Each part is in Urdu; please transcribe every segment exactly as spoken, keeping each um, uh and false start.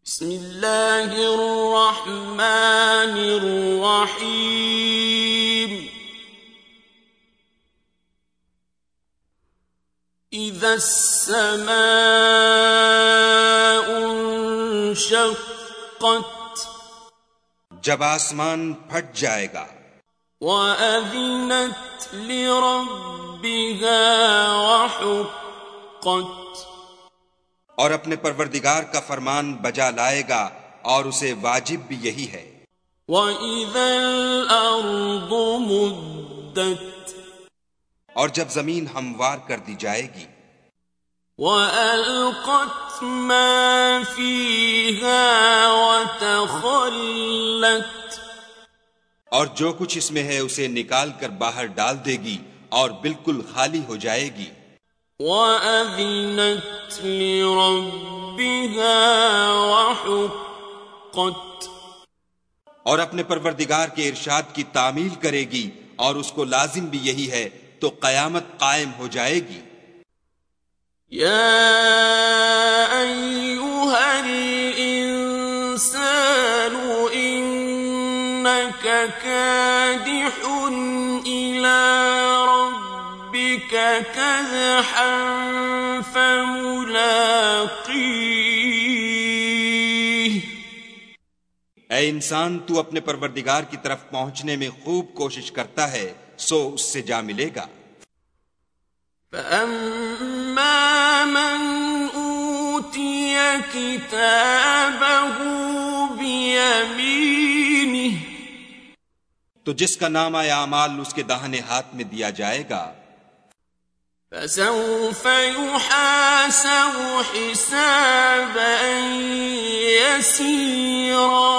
بسم اللہ الرحمن الرحیم اذا السماء انشقت جب آسمان پھٹ جائے گا وَأَذِنَتْ لِرَبِّهَا وَحُقَّتْ اور اپنے پروردگار کا فرمان بجا لائے گا اور اسے واجب بھی یہی ہے۔ وَإِذَا الْأَرْضُ مُدَّتْ اور جب زمین ہموار کر دی جائے گی۔ وَأَلْقَتْ مَا فِيهَا وَتَخَلَّتْ اور جو کچھ اس میں ہے اسے نکال کر باہر ڈال دے گی اور بالکل خالی ہو جائے گی۔ وَأَذِنَتْ لِرَبِّهَا وَحُقَّتْ اور اپنے پروردگار کے ارشاد کی تعمیل کرے گی اور اس کو لازم بھی یہی ہے، تو قیامت قائم ہو جائے گی۔ یا ایھا الانسان انک کادح الی ربک کدحا فملاقیہ اے انسان، تو اپنے پروردگار کی طرف پہنچنے میں خوب کوشش کرتا ہے، سو اس سے جا ملے گا۔ فَأَمَّا مَنْ أُوتِيَ كِتَابَهُ بِيَمِينِهِ تو جس کا نامہ اعمال اس کے داہنے ہاتھ میں دیا جائے گا، فَسَوْفَ يُحَاسَبُ حِسَابًا يَسِيرًا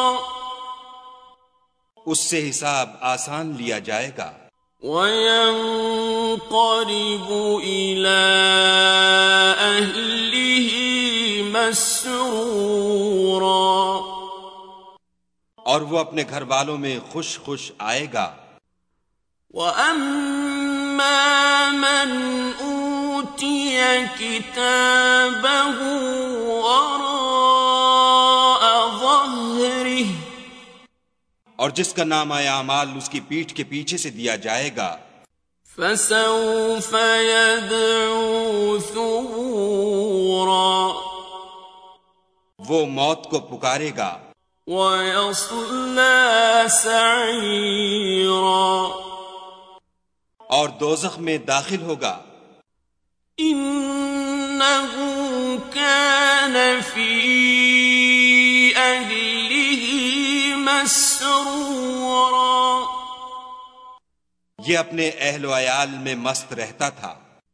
اس سے حساب آسان لیا جائے گا۔ وَيَنْقَلِبُ إِلَىٰ أَهْلِهِ مَسْرُورًا اور وہ اپنے گھر والوں میں خوش خوش آئے گا۔ وَأَمَّا مَنْ أُوتِيَ كِتَابَهُ وَرَاءَ ظَهْرِهِ اور جس کا نامہ اعمال اس کی پیٹھ کے پیچھے سے دیا جائے گا، فَسَوْفَ يَدْعُو ثُبُورًا وہ موت کو پکارے گا۔ وَيَصْلَىٰ سَعِيرًا اور دوزخ میں داخل ہوگا۔ إِنَّهُ كَانَ فِي أَهْلِهِ مسرورا یہ اپنے اہل و عیال میں مست رہتا تھا۔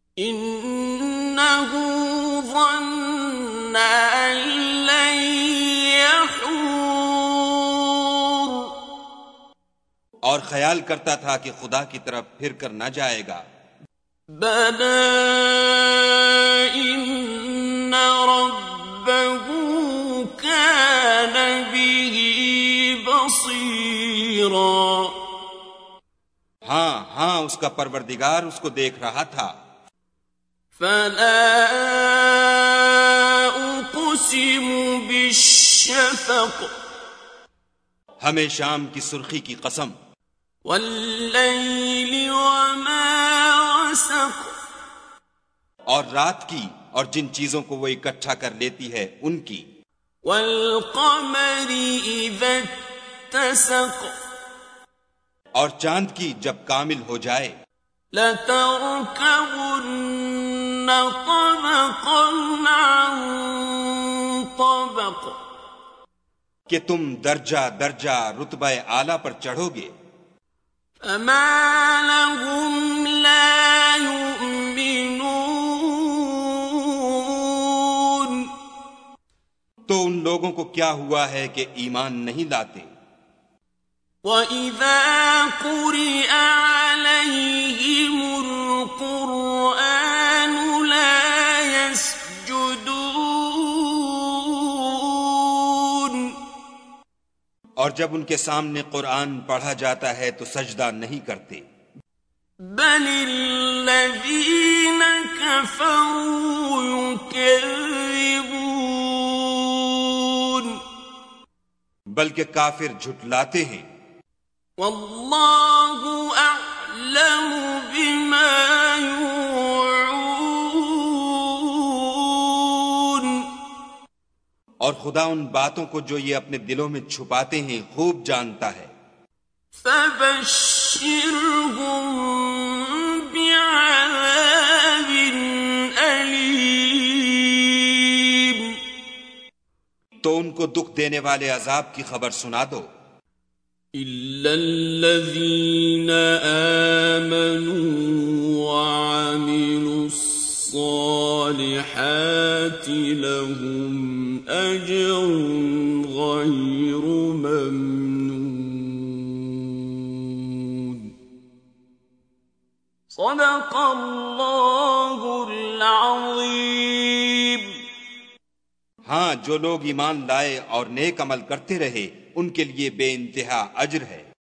انہ ظن ان لن یحور اور خیال کرتا تھا کہ خدا کی طرف پھر کر نہ جائے گا۔ بلی ان ربہ کان بہ بصیرا ہاں ہاں اس کا پروردگار اس کو دیکھ رہا تھا۔ فلا اقسم بالشفق ہمیں شام کی سرخی کی قسم، واللیل وما وسق اور رات کی اور جن چیزوں کو وہ اکٹھا کر لیتی ہے ان کی، والقمر اذا اتسق اور چاند کی جب کامل ہو جائے، لتركبن طبقا عن طبق کہ تم درجہ درجہ رتبہ اعلیٰ پر چڑھو گے۔ فما لهم لا يؤمنون تو ان لوگوں کو کیا ہوا ہے کہ ایمان نہیں لاتے۔ وَإِذَا قُرِئَ عَلَيْهِمُ الْقُرْآنُ لَا يَسْجُدُونَ اور جب ان کے سامنے قرآن پڑھا جاتا ہے تو سجدہ نہیں کرتے۔ بَلِ الَّذِينَ كَفَرُوا يُكَذِّبُونَ بلکہ کافر جھٹلاتے ہیں۔ واللہ اعلم بما یوعون، اور خدا ان باتوں کو جو یہ اپنے دلوں میں چھپاتے ہیں خوب جانتا ہے۔ فبشرہم بعذاب علیم، تو ان کو دکھ دینے والے عذاب کی خبر سنا دو۔ إِلَّا الَّذِينَ آمَنُوا وَعَمِلُوا الصَّالِحَاتِ لَهُمْ أَجْرٌ غَيْرُ مَمْنُونٍ۔ صدق اللہ العظیم۔ ہاں، جو لوگ ایمان لائے اور نیک عمل کرتے رہے ان کے لیے بے انتہا اجر ہے۔